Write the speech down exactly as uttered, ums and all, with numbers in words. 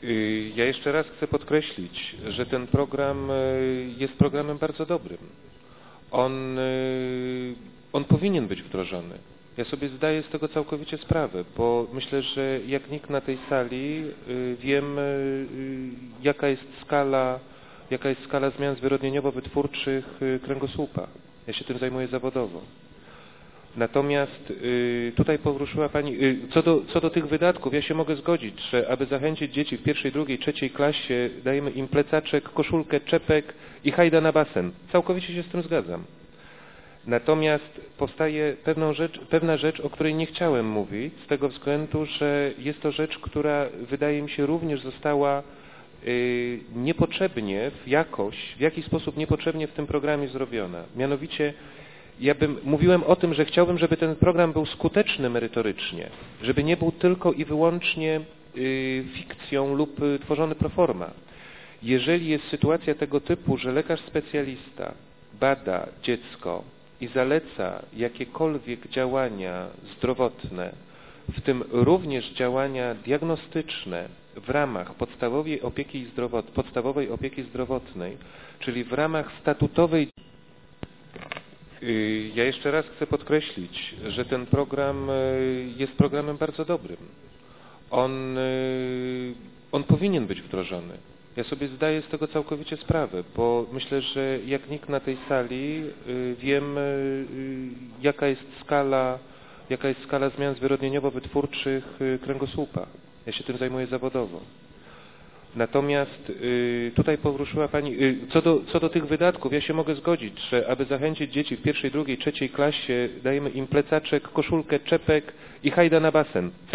Y, Ja jeszcze raz chcę podkreślić, że ten program y, jest programem bardzo dobrym. On, y, on powinien być wdrożony. Ja sobie zdaję z tego całkowicie sprawę, bo myślę, że jak nikt na tej sali y, wiem, y, jaka jest skala, jaka jest skala zmian zwyrodnieniowo-wytwórczych y, kręgosłupa. Ja się tym zajmuję zawodowo. Natomiast y, tutaj poruszyła Pani, y, co, do, co do tych wydatków, ja się mogę zgodzić, że aby zachęcić dzieci w pierwszej, drugiej, trzeciej klasie, dajemy im plecaczek, koszulkę, czepek i hajda na basen. Całkowicie się z tym zgadzam. Natomiast powstaje pewną rzecz, pewna rzecz, o której nie chciałem mówić, z tego względu, że jest to rzecz, która wydaje mi się również została y, niepotrzebnie w jakoś, w jakiś sposób niepotrzebnie w tym programie zrobiona. Mianowicie ja bym, mówiłem o tym, że chciałbym, żeby ten program był skuteczny merytorycznie, żeby nie był tylko i wyłącznie y, fikcją lub y, tworzony pro forma. Jeżeli jest sytuacja tego typu, że lekarz specjalista bada dziecko i zaleca jakiekolwiek działania zdrowotne, w tym również działania diagnostyczne w ramach podstawowej opieki, zdrowot, podstawowej opieki zdrowotnej, czyli w ramach statutowej. Ja jeszcze raz chcę podkreślić, że ten program jest programem bardzo dobrym. On, on powinien być wdrożony. Ja sobie zdaję z tego całkowicie sprawę, bo myślę, że jak nikt na tej sali wiem, jaka jest skala, jaka jest skala zmian zwyrodnieniowo-wytwórczych kręgosłupa. Ja się tym zajmuję zawodowo. Natomiast y, tutaj poruszyła Pani, y, co, do, co do tych wydatków, ja się mogę zgodzić, że aby zachęcić dzieci w pierwszej, drugiej, trzeciej klasie, dajemy im plecaczek, koszulkę, czepek i hajda na basen.